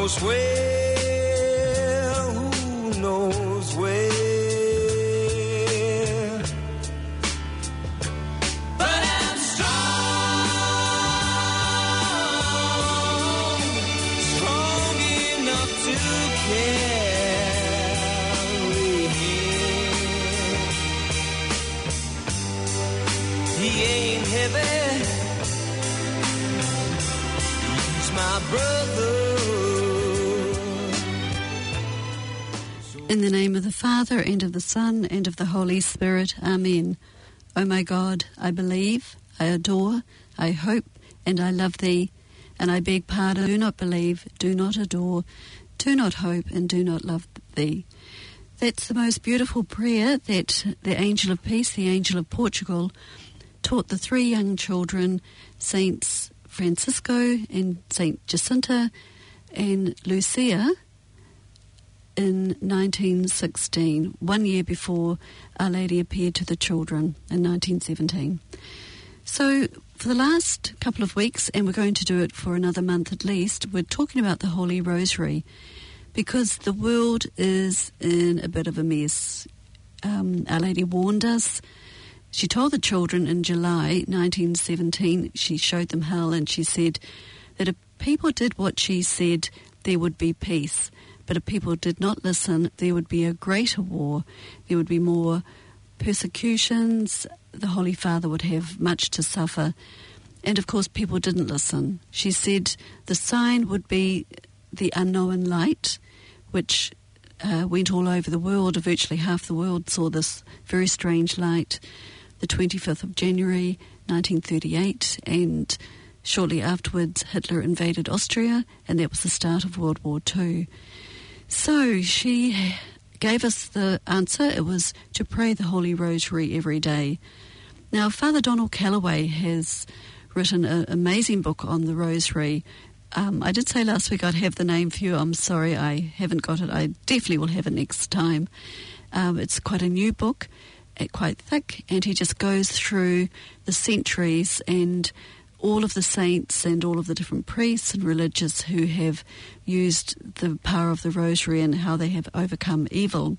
knows where? Who knows where? But I'm strong enough to carry him. He ain't heavy. He's my brother. In the name of the Father, and of the Son, and of the Holy Spirit. Amen. O my God, I believe, I adore, I hope, and I love Thee, and I beg pardon. Do not believe, do not adore, do not hope, and do not love Thee. That's the most beautiful prayer that the Angel of Peace, the Angel of Portugal, taught the three young children, Saints Francisco and Saint Jacinta and Lucia, in 1916, 1 year before Our Lady appeared to the children in 1917. So for the last couple of weeks, and we're going to do it for another month at least, we're talking about the Holy Rosary, because the world is in a bit of a mess. Our Lady warned us. She told the children in July 1917, she showed them hell, and she said that if people did what she said, there would be peace. But if people did not listen, there would be a greater war. There would be more persecutions. The Holy Father would have much to suffer. And of course, people didn't listen. She said the sign would be the unknown light, which went all over the world. Virtually half the world saw this very strange light. The 25th of January, 1938, and shortly afterwards, Hitler invaded Austria, and that was the start of World War II. So she gave us the answer. It was to pray the Holy Rosary every day. Now, Father Donald Calloway has written an amazing book on the Rosary. I did say last week I'd have the name for you. I'm sorry I haven't got it. I definitely will have it next time. It's quite a new book, quite thick, and he just goes through the centuries and all of the saints and all of the different priests and religious who have used the power of the Rosary and how they have overcome evil.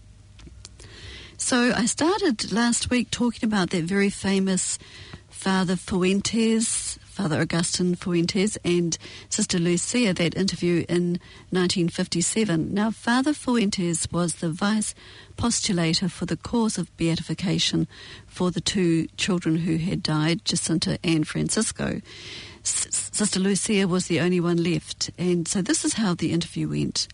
So I started last week talking about that very famous Father Fuentes, Father Augustine Fuentes, and Sister Lucia, that interview in 1957. Now, Father Fuentes was the vice postulator for the cause of beatification for the two children who had died, Jacinta and Francisco. Sister Lucia was the only one left, and so this is how the interview went.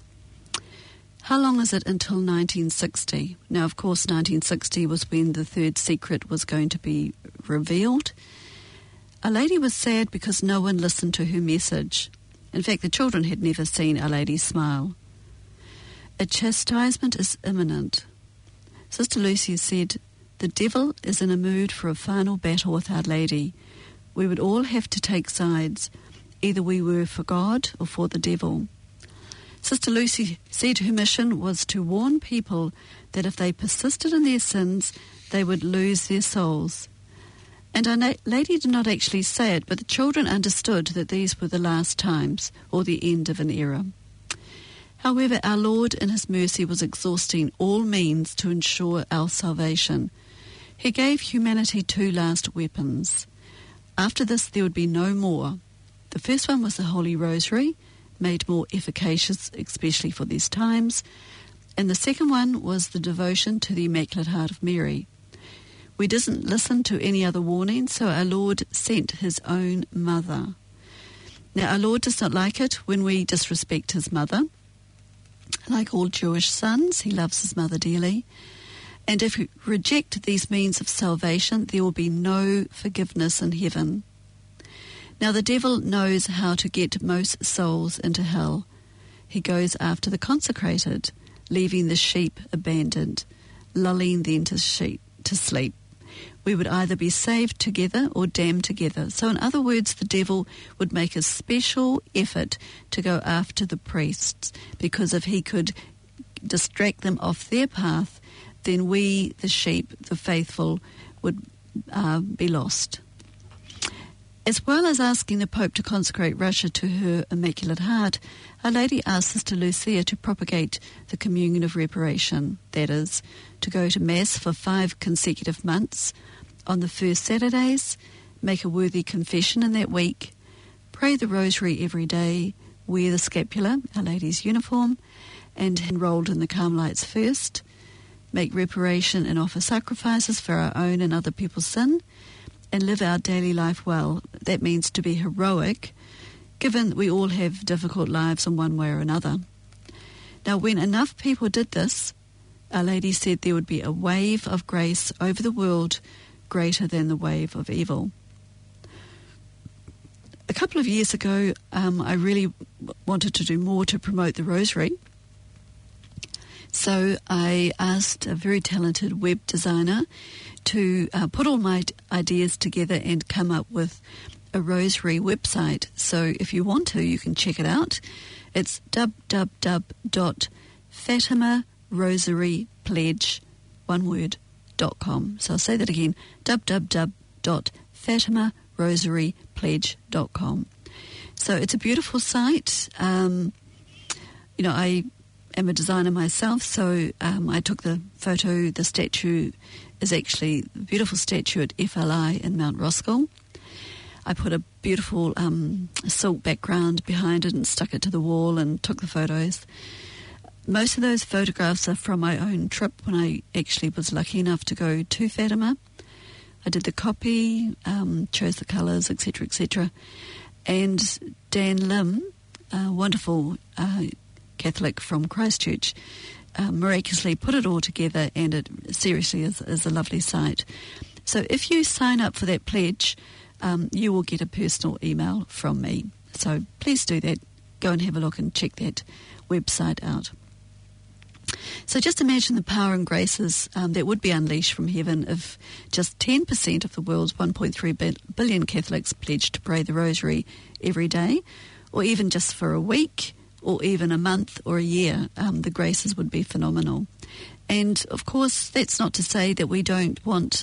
How long is it until 1960? Now, of course, 1960 was when the third secret was going to be revealed. Our Lady was sad because no one listened to her message. In fact, the children had never seen Our Lady smile. A chastisement is imminent. Sister Lucia said, the devil is in a mood for a final battle with Our Lady. We would all have to take sides. Either we were for God or for the devil. Sister Lucy said her mission was to warn people that if they persisted in their sins, they would lose their souls. And Our Lady did not actually say it, but the children understood that these were the last times, or the end of an era. However, our Lord in his mercy was exhausting all means to ensure our salvation. He gave humanity two last weapons. After this, there would be no more. The first one was the Holy Rosary, made more efficacious, especially for these times. And the second one was the devotion to the Immaculate Heart of Mary. We didn't listen to any other warning, so our Lord sent his own mother. Now, our Lord does not like it when we disrespect his mother. Like all Jewish sons, he loves his mother dearly. And if we reject these means of salvation, there will be no forgiveness in heaven. Now, the devil knows how to get most souls into hell. He goes after the consecrated, leaving the sheep abandoned, lulling them to sleep. We would either be saved together or damned together. So in other words, the devil would make a special effort to go after the priests, because if he could distract them off their path, then we, the sheep, the faithful, would be lost. As well as asking the Pope to consecrate Russia to her Immaculate Heart, Our Lady asked Sister Lucia to propagate the communion of reparation, that is, to go to Mass for 5 consecutive months on the first Saturdays, make a worthy confession in that week, pray the Rosary every day, wear the scapular, Our Lady's uniform, and enrolled in the Carmelites first, make reparation and offer sacrifices for our own and other people's sin, and live our daily life well. That means to be heroic, given that we all have difficult lives in one way or another. Now, when enough people did this, Our Lady said there would be a wave of grace over the world greater than the wave of evil. A couple of years ago, I really wanted to do more to promote the Rosary. So I asked a very talented web designer to put all my ideas together and come up with a Rosary website. So if you want to, you can check it out. It's www.fatimarosarypledge.com. So I'll say that again, www.fatimarosarypledge.com. So it's a beautiful site. I am a designer myself, so I took the photo. The statue is actually a beautiful statue at FLI in Mount Roskill. I put a beautiful silk background behind it and stuck it to the wall and took the photos. Most of those photographs are from my own trip when I actually was lucky enough to go to Fatima. I did the copy, chose the colours, etc., etc. And Dan Lim, a wonderful Catholic from Christchurch, miraculously put it all together, and it seriously is a lovely site. So if you sign up for that pledge, you will get a personal email from me. So please do that. Go and have a look and check that website out. So just imagine the power and graces that would be unleashed from heaven if just 10% of the world's 1.3 billion Catholics pledged to pray the Rosary every day, or even just for a week, or even a month or a year. The graces would be phenomenal. And of course, that's not to say that we don't want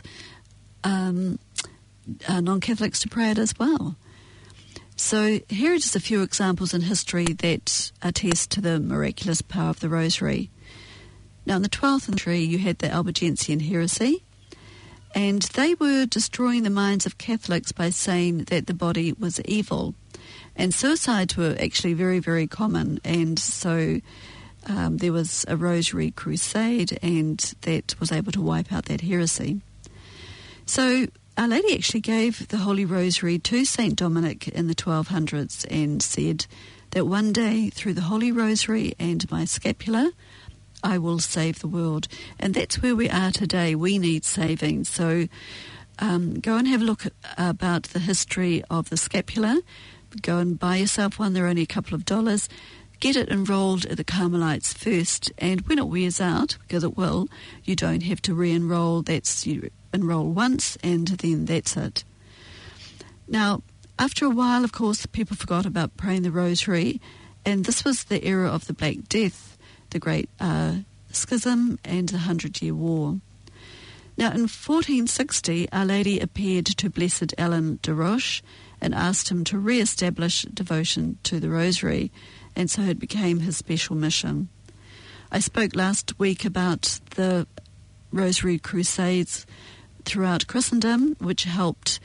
non-Catholics to pray it as well. So here are just a few examples in history that attest to the miraculous power of the Rosary. Now, in the 12th century, you had the Albigensian heresy, and they were destroying the minds of Catholics by saying that the body was evil. And suicides were actually very, very common, and so there was a Rosary crusade, and that was able to wipe out that heresy. So Our Lady actually gave the Holy Rosary to St. Dominic in the 1200s and said that one day, through the Holy Rosary and my scapular, I will save the world. And that's where we are today. We need saving. So go and have a look about the history of the scapular. Go and buy yourself one. They're only a couple of dollars. Get it enrolled at the Carmelites first. And when it wears out, because it will, you don't have to re-enroll. You enroll once and then that's it. Now, after a while, of course, people forgot about praying the Rosary. And this was the era of the Black Death, the Great Schism, and the 100-Year War. Now, in 1460, Our Lady appeared to Blessed Alan de Roche and asked him to re-establish devotion to the Rosary, and so it became his special mission. I spoke last week about the Rosary Crusades throughout Christendom, which helped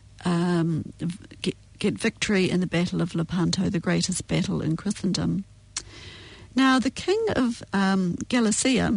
get victory in the Battle of Lepanto, the greatest battle in Christendom. Now, the King of Galicia,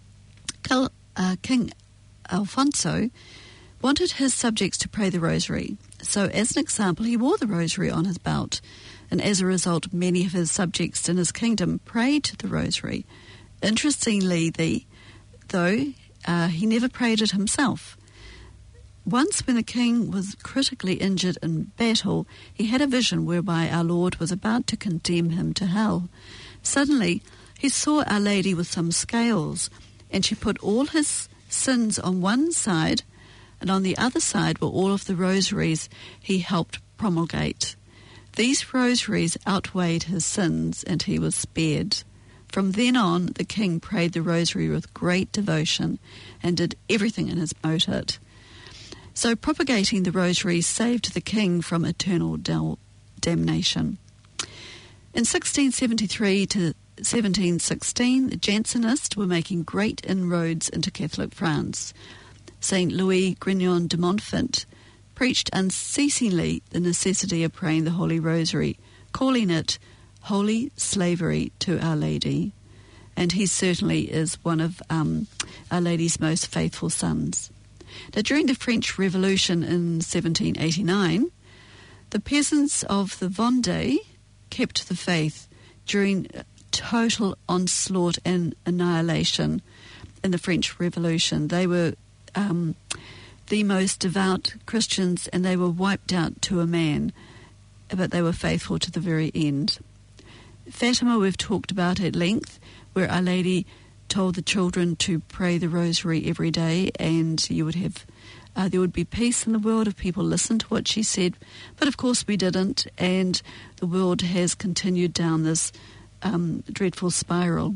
King Alfonso, wanted his subjects to pray the Rosary. So, as an example, he wore the Rosary on his belt, and as a result, many of his subjects in his kingdom prayed the Rosary. Interestingly, though, he never prayed it himself. Once, when the king was critically injured in battle, he had a vision whereby our Lord was about to condemn him to hell. Suddenly, he saw Our Lady with some scales, and she put all his sins on one side, and on the other side were all of the rosaries he helped promulgate. These rosaries outweighed his sins, and he was spared. From then on, the king prayed the Rosary with great devotion and did everything in his promote it. So propagating the rosary saved the king from eternal damnation. In 1673 to 1716, the Jansenists were making great inroads into Catholic France. Saint Louis Grignon de Montfort preached unceasingly the necessity of praying the Holy Rosary, calling it holy slavery to Our Lady. And he certainly is one of Our Lady's most faithful sons. Now, during the French Revolution in 1789, the peasants of the Vendée kept the faith during total onslaught and annihilation in the French Revolution. They were the most devout Christians, and they were wiped out to a man, but they were faithful to the very end. Fatima, we've talked about at length, where Our Lady told the children to pray the rosary every day, and you would have there would be peace in the world if people listened to what she said. But of course we didn't, and the world has continued down this dreadful spiral.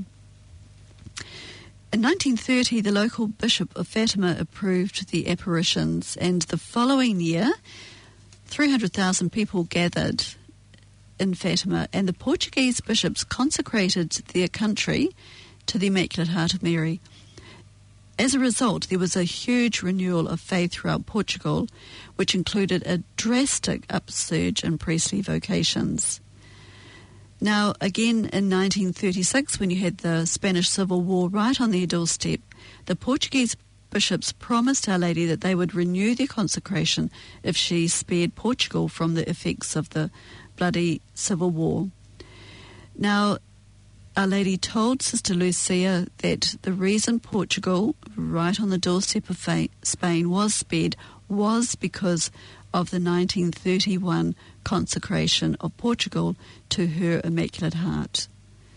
In 1930, the local Bishop of Fatima approved the apparitions, and the following year, 300,000 people gathered in Fatima, and the Portuguese bishops consecrated their country to the Immaculate Heart of Mary. As a result, there was a huge renewal of faith throughout Portugal, which included a drastic upsurge in priestly vocations. Now, again, in 1936, when you had the Spanish Civil War right on their doorstep, the Portuguese bishops promised Our Lady that they would renew their consecration if she spared Portugal from the effects of the bloody Civil War. Now, Our Lady told Sister Lucia that the reason Portugal, right on the doorstep of Spain, was spared was because of the 1931 consecration of Portugal to her Immaculate Heart.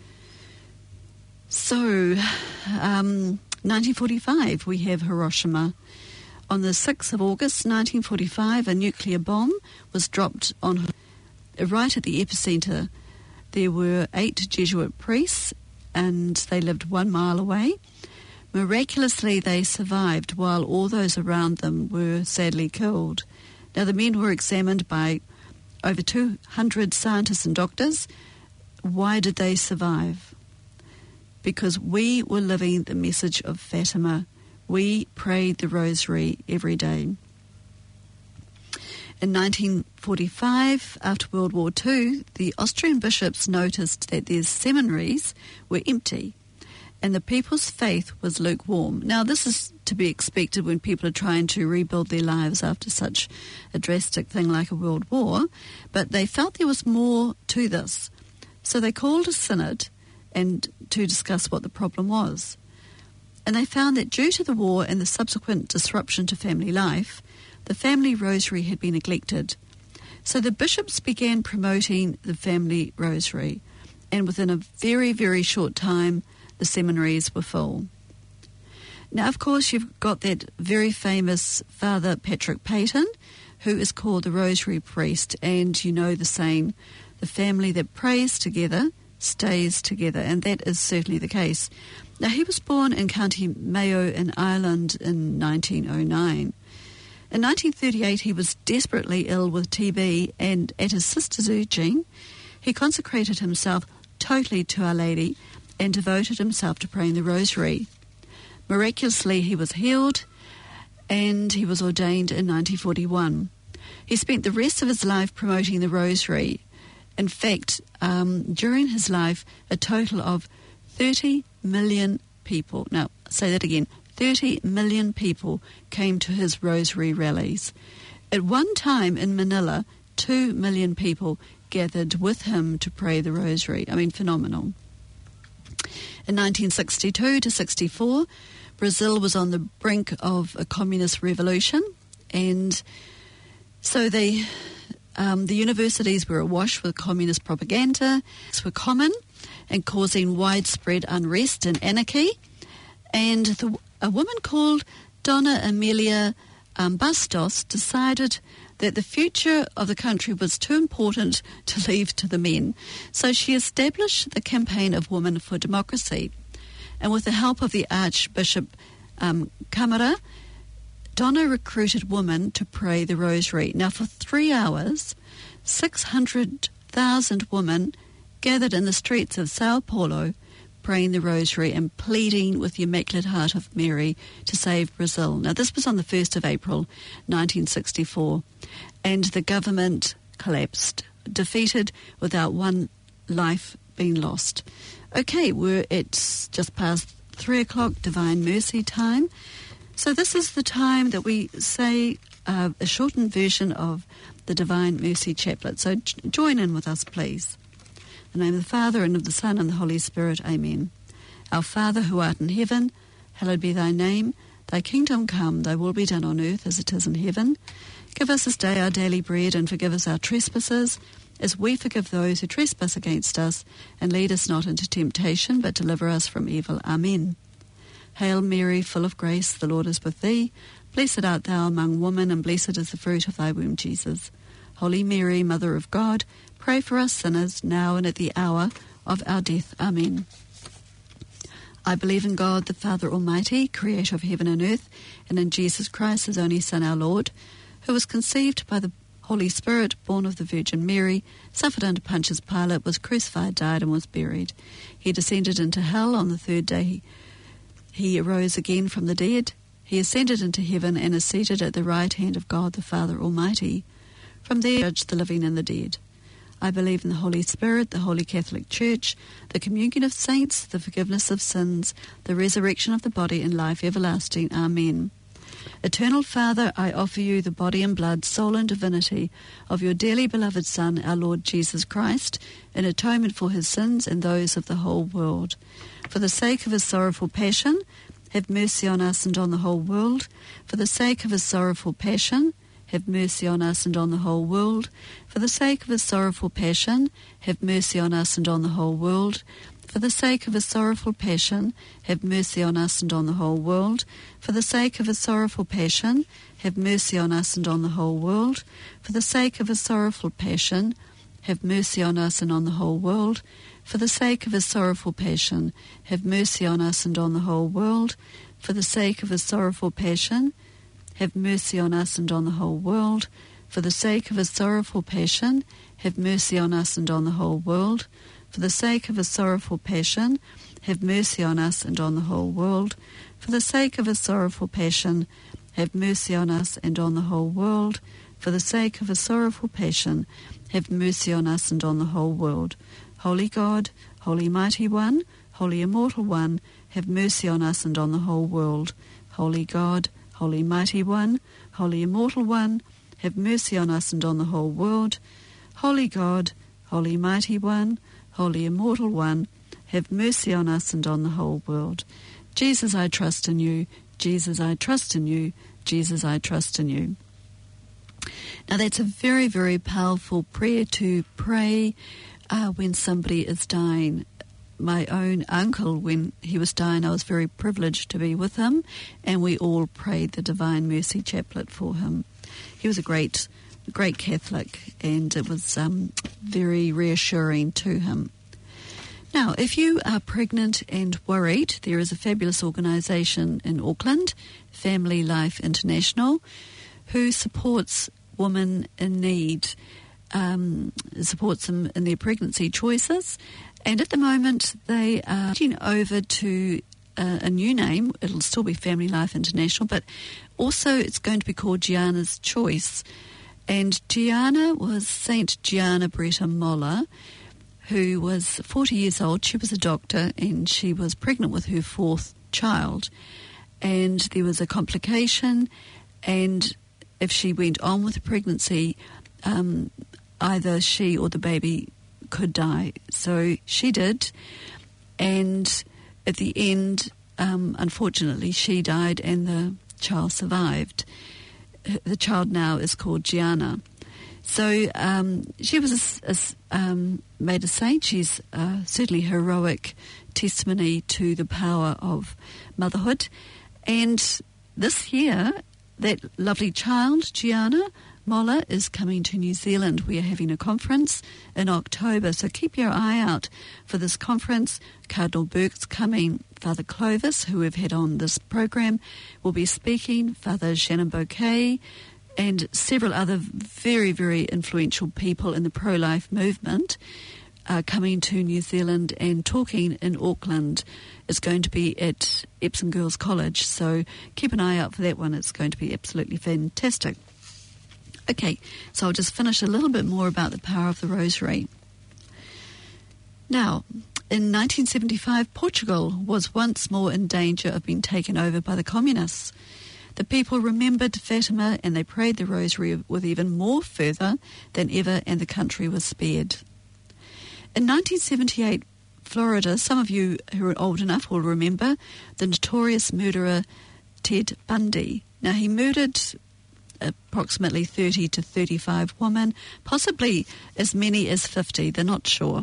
So, 1945, we have Hiroshima. On the 6th of August 1945, a nuclear bomb was dropped on right at the epicenter. There were 8 Jesuit priests, and they lived 1 mile away. Miraculously, they survived while all those around them were sadly killed. Now, the men were examined by over 200 scientists and doctors. Why did they survive? Because we were living the message of Fatima. We prayed the rosary every day. In 1945, after World War II, the Austrian bishops noticed that their seminaries were empty and the people's faith was lukewarm. Now, this is to be expected when people are trying to rebuild their lives after such a drastic thing like a world war, but they felt there was more to this. So they called a synod and to discuss what the problem was. And they found that due to the war and the subsequent disruption to family life, the family rosary had been neglected. So the bishops began promoting the family rosary, and within a very, very short time, the seminaries were full. Now, of course, you've got that very famous Father Patrick Peyton, who is called the Rosary Priest, and you know the saying, the family that prays together stays together, and that is certainly the case. Now, he was born in County Mayo in Ireland in 1909. In 1938, he was desperately ill with TB, and at his sister's urging, he consecrated himself totally to Our Lady and devoted himself to praying the rosary. Miraculously, he was healed, and he was ordained in 1941. He spent the rest of his life promoting the rosary. In fact, during his life, a total of 30 million people, now say that again, 30 million people came to his rosary rallies. At one time in Manila, 2 million people gathered with him to pray the rosary. I mean, phenomenal. In 1962 to 64, Brazil was on the brink of a communist revolution, and so the universities were awash with communist propaganda. These were common and causing widespread unrest and anarchy. And a woman called Dona Amelia Bastos decided that the future of the country was too important to leave to the men. So she established the Campaign of Women for Democracy. And with the help of the Archbishop Camara, Donna recruited women to pray the rosary. Now, for 3 hours, 600,000 women gathered in the streets of Sao Paulo praying the rosary and pleading with the Immaculate Heart of Mary to save Brazil. Now, this was on the 1st of April, 1964, and the government collapsed, defeated without one life being lost. Okay, it's just past 3 o'clock, Divine Mercy time. So this is the time that we say a shortened version of the Divine Mercy Chaplet. So join in with us, please. In the name of the Father, and of the Son, and the Holy Spirit. Amen. Our Father, who art in heaven, hallowed be thy name. Thy kingdom come, thy will be done on earth as it is in heaven. Give us this day our daily bread, and forgive us our trespasses, as we forgive those who trespass against us. And lead us not into temptation, but deliver us from evil. Amen. Hail Mary, full of grace, the Lord is with thee. Blessed art thou among women, and blessed is the fruit of thy womb, Jesus. Holy Mary, Mother of God, pray for us sinners, now and at the hour of our death. Amen. I believe in God, the Father Almighty, creator of heaven and earth, and in Jesus Christ, his only Son, our Lord, who was conceived by the Holy Spirit, born of the Virgin Mary, suffered under Pontius Pilate, was crucified, died, and was buried. He descended into hell. On the third day he arose again from the dead. He ascended into heaven and is seated at the right hand of God, the Father Almighty. From there judge the living and the dead. I believe in the Holy Spirit, the Holy Catholic Church, the communion of saints, the forgiveness of sins, the resurrection of the body, and life everlasting. Amen. Eternal Father, I offer you the body and blood, soul and divinity of your dearly beloved Son, our Lord Jesus Christ, in atonement for his sins and those of the whole world. For the sake of his sorrowful passion, have mercy on us and on the whole world. For the sake of his sorrowful passion, have mercy on us and on the whole world. For the sake of his sorrowful passion, have mercy on us and on the whole world. For the sake of his sorrowful passion, have mercy on us and on the whole world. For the sake of his sorrowful passion, have mercy on us and on the whole world. For the sake of his sorrowful passion, have mercy on us and on the whole world. For the sake of his sorrowful passion, have mercy on us and on the whole world. For the sake of his sorrowful passion, have mercy on us and on the whole world. For the sake of his sorrowful passion, have mercy on us and on the whole world. For the sake of his sorrowful passion, have mercy on us and on the whole world. For the sake of his sorrowful passion, have mercy on us and on the whole world. For the sake of his sorrowful passion, have mercy on us and on the whole world. Holy God, Holy Mighty One, Holy Immortal One, have mercy on us and on the whole world. Holy God, Holy Mighty One, Holy Immortal One, have mercy on us and on the whole world. Holy God, Holy Mighty One, Holy Immortal One, have mercy on us and on the whole world. Jesus, I trust in you. Jesus, I trust in you. Jesus, I trust in you. Now that's a very, very powerful prayer to pray when somebody is dying. My own uncle, when he was dying, I was very privileged to be with him, and we all prayed the Divine Mercy Chaplet for him. He was a great Catholic, and it was very reassuring to him. Now, if you are pregnant and worried, there is a fabulous organisation in Auckland, Family Life International, who supports women in need, supports them in their pregnancy choices. And at the moment, they are changing over to a new name. It'll still be Family Life International, but also it's going to be called Gianna's Choice. And Gianna was Saint Gianna Bretta Moller, who was 40 years old. She was a doctor, and she was pregnant with her fourth child. And there was a complication, and if she went on with the pregnancy, either she or the baby could die. So she did, and at the end, unfortunately, she died and the child survived. The child now is called Gianna. So she was made a saint. She's certainly heroic testimony to the power of motherhood. And this year, that lovely child, Gianna, Moller is coming to New Zealand. We are having a conference in October, so keep your eye out for this conference. Cardinal Burke's coming. Father Clovis, who we've had on this program, will be speaking. Father Shannon Bouquet and several other very, very influential people in the pro-life movement are coming to New Zealand and talking in Auckland. It's going to be at Epsom Girls College, so keep an eye out for that one. It's going to be absolutely fantastic. Okay, so I'll just finish a little bit more about the power of the rosary. Now, in 1975, Portugal was once more in danger of being taken over by the communists. The people remembered Fatima and they prayed the rosary with even more fervour than ever, and the country was spared. In 1978, Florida, some of you who are old enough will remember the notorious murderer Ted Bundy. Now, he murdered approximately 30 to 35 women, possibly as many as 50, they're not sure.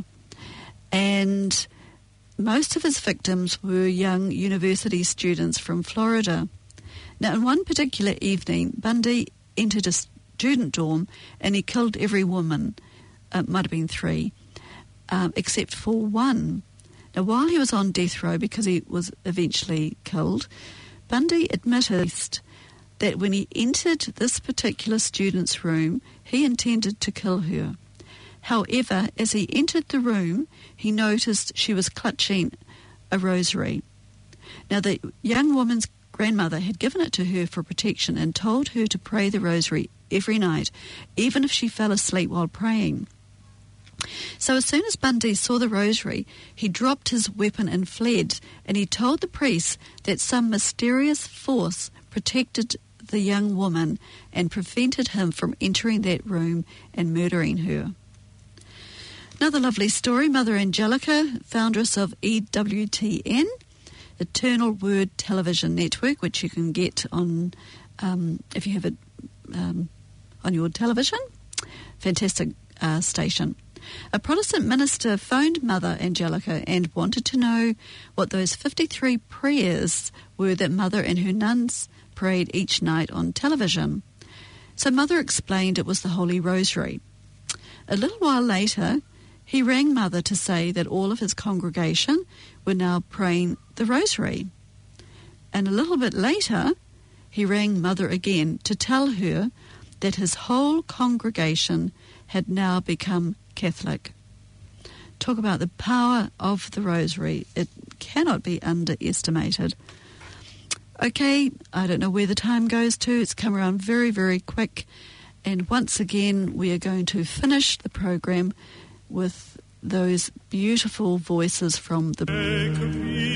And most of his victims were young university students from Florida. Now, in one particular evening, Bundy entered a student dorm and he killed every woman, might have been 3, except for one. Now, while he was on death row, because he was eventually killed, Bundy admitted that when he entered this particular student's room, he intended to kill her. However, as he entered the room, he noticed she was clutching a rosary. Now, the young woman's grandmother had given it to her for protection and told her to pray the rosary every night, even if she fell asleep while praying. So as soon as Bundy saw the rosary, he dropped his weapon and fled, and he told the priest that some mysterious force protected the young woman and prevented him from entering that room and murdering her. Another lovely story, Mother Angelica, foundress of EWTN, Eternal Word Television Network, which you can get on, if you have it on your television. Fantastic station. A Protestant minister phoned Mother Angelica and wanted to know what those 53 prayers were that Mother and her nuns prayed each night on television. So Mother explained it was the Holy Rosary. A little while later, he rang Mother to say that all of his congregation were now praying the Rosary. And a little bit later, he rang Mother again to tell her that his whole congregation had now become Catholic. Talk about the power of the Rosary. It cannot be underestimated. Okay, I don't know where the time goes to. It's come around very, very quick. And once again, we are going to finish the program with those beautiful voices from the...